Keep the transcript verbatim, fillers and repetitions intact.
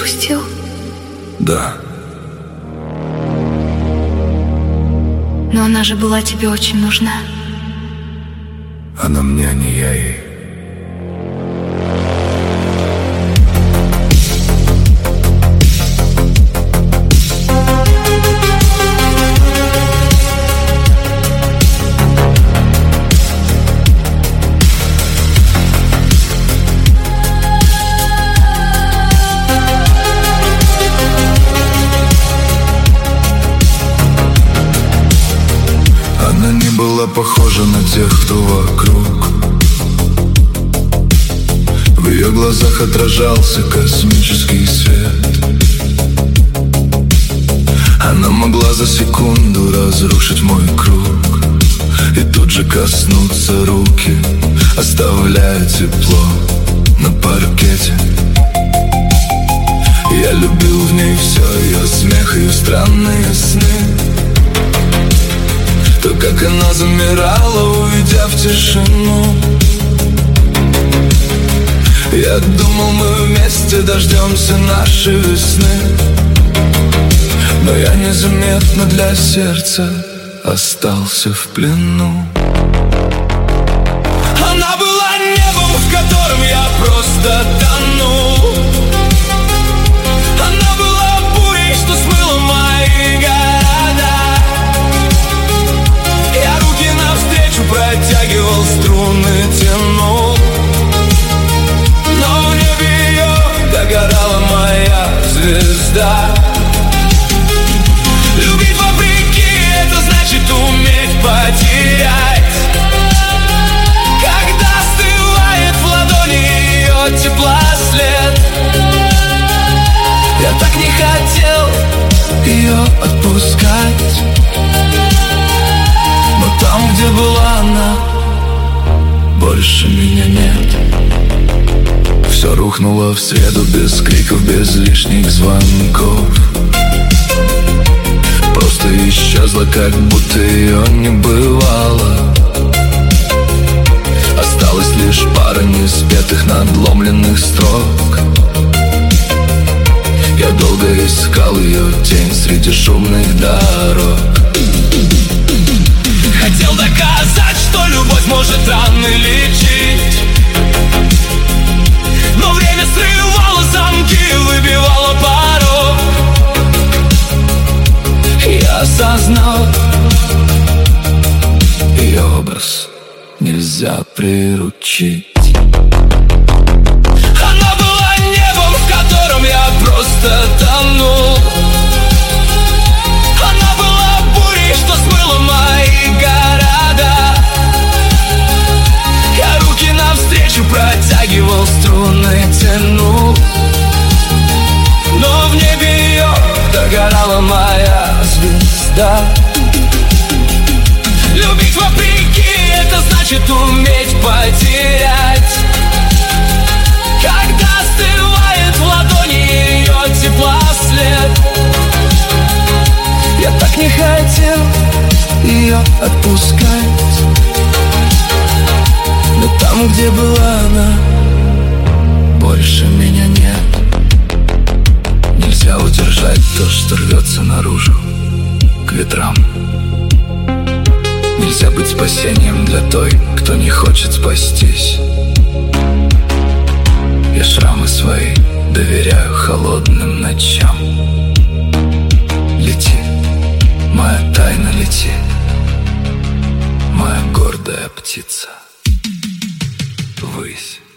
отпустил? Да. Но она же была тебе очень нужна. Она мне, а не я ей. Она не была похожа на тех, кто вокруг. В ее глазах отражался космический свет. Она могла за секунду разрушить мой круг и тут же коснуться руки, оставляя тепло на паркете. Я любил в ней все, ее смех, ее странные сны. То, как она замирала, уйдя в тишину. Я думал, мы вместе дождемся нашей весны, но я незаметно для сердца остался в плену. Она была небом, в котором я просто тонул. Она была бурей, что смыла мои города. Я руки навстречу протягивал, струны тянул, но в небе ее догорала моя звезда. Любить вопреки — это значит уметь потерять. Когда остывает в ладони ее тепла след, я так не хотел ее отпускать. Но там, где была она, больше меня нет. Все рухнуло в среду без криков, без лишних звонков. Просто исчезла, как будто ее не бывало. Осталась лишь пара неспетых, надломленных строк. Я долго искал ее тень среди шумных дорог. Хотел доказать, что любовь может раны лечить, но время срывало замки, выбивало порог. Я осознал, ее образ нельзя приручить. Она была небом, в котором я просто тонул. Она была бурей, что смыла мои города. Я руки навстречу протягивал, струны тянул, но в небе ее догорала моя звезда. Любить вопреки — это значит уметь потерять. Когда остывает в ладони ее тепла след, я так не хотел ее отпускать. Но там, где была она, больше меня нет. Нельзя удержать то, что рвется наружу к ветрам. Нельзя быть спасением для той, кто не хочет спастись. Я шрамы свои доверяю холодным ночам. Лети, моя тайна, лети, моя гордая птица, ввысь.